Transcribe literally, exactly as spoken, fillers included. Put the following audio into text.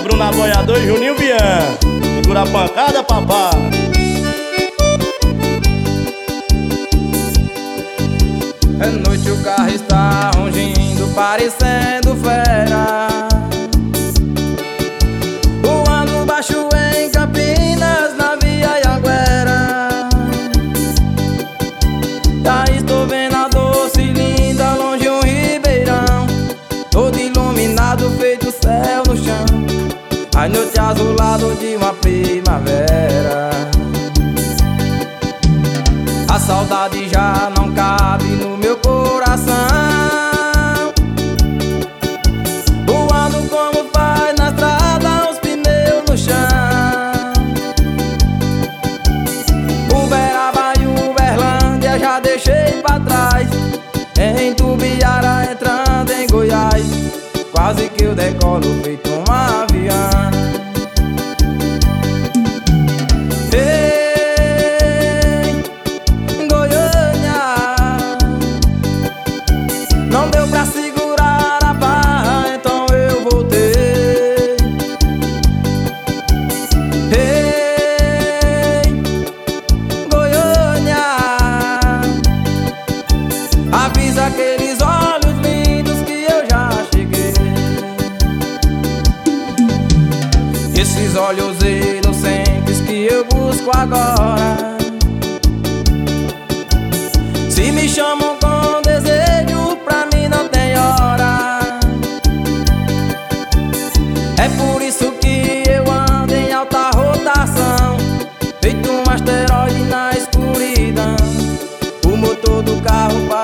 Bruno Aboiador e Juninho Bian. Segura a pancada, papá. É noite, o carro está rugindo, parecendo fera, voando baixo em Campinas, na Via Anhanguera. Já estou vendo a doce linda, longe um ribeirão, todo iluminado, feito céu no chão, a noite azulado de uma primavera. A saudade já não cabe no meu coração, voando como faz na estrada, os pneus no chão. Uberaba e Uberlândia já deixei pra trás, em Tubiara entrando em Goiás, quase que eu decolo feito um avião. Não deu pra segurar a barra, então eu voltei. Ei, Goiânia, avisa aqueles olhos lindos que eu já cheguei. Esses olhos inocentes que eu busco agora, se me chamam com desejo, pra mim não tem hora. É por isso que eu ando em alta rotação, feito um asteroide na escuridão. O motor do carro